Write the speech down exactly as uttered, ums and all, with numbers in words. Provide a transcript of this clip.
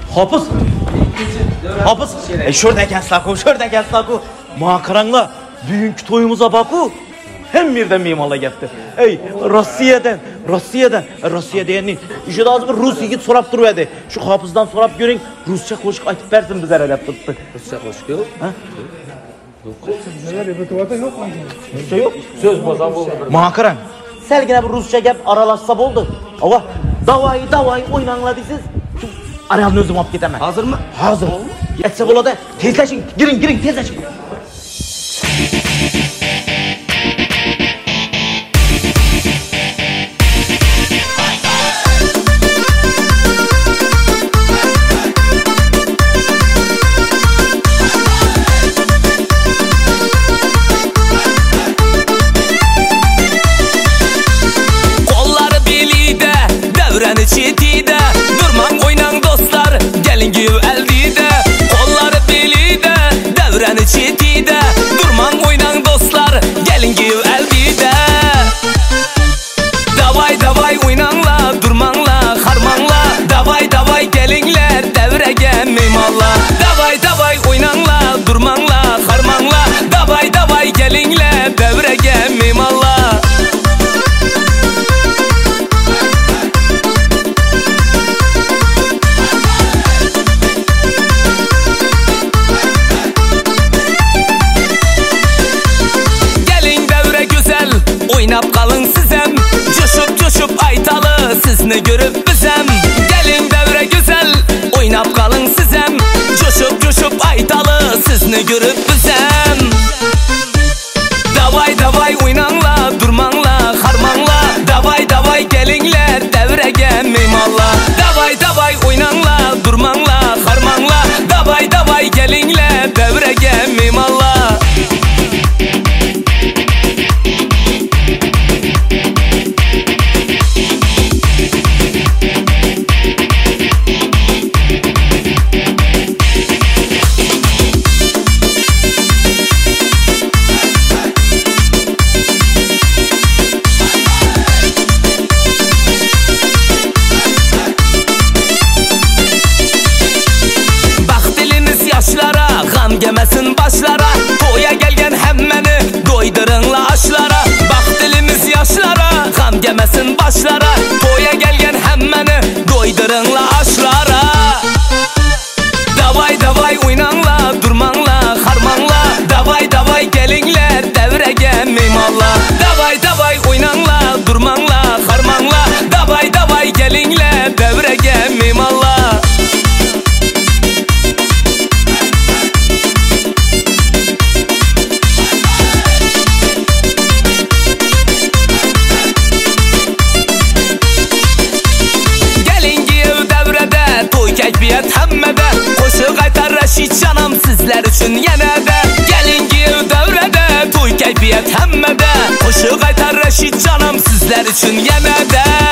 Hapız. Hapız. E şurada gel Saku, şurada gel Saku. Makaranla büyük toyumuza baku. Hem birden mimala gitti. Ey Rusya'dan, Rusya'dan, Rusya diyenin. İşte az bir Rus yigit sorap duruyordu. Şu hapızdan sorap görün, Rusça koşuk ayıp versin bize herhalde tuttu. Rusça koşuk yok. Ha? Rusça yok. Söz bozan oldu. Makaran. Selgine bir Rusça gap aralaşsa oldu. Ama davayı davayı oynanla diysiz. Şu arayalım özüm alıp gidemem. Hazır mı? Hazır. Etse oladı. Tezleşin. Girin girin tezleşin. Çetide durmam oynan dostlar gelin gibi eldide kolları belide devreni çetide durmam oynan dostlar gelin gibi eldide davay davay oynanla durmanla harmanla davay davay gelinler devrege mimalla davay davay oynanla durmanla harmanla davay davay gelinler devrege mimalla. Oynap kalın sizem, coşup coşup aytalı sizni görüp bizem. Gelin devre güzel, oynap kalın sizem, coşup coşup aytalı sizni görüp bizem. Davay davay oynanla, durmanla, harmanla, davay davay gelinler devrege mimalla. Davay davay oynanla, durmanla, harmanla, davay davay gelinler devrege mimalla. Gemesin başlara toya gelgen hemmeni doydurunla aşlara. Bak dilimiz yaşlara gam gemesin başlara toya gelgen hemmeni doydurunla aşlara. Davay davay oynanla durmanla harmanla davay davay gelinler devrege mimalla. Davay davay oynanla durmanla harmanla davay davay gelinler devrege mimalla. Keyfiyet hemmede koşu qaytar Reşit canım sizler için yenede. Gelin gir devrede toy keyfiyet hemmede koşu qaytar Reşit canım sizler için yenede.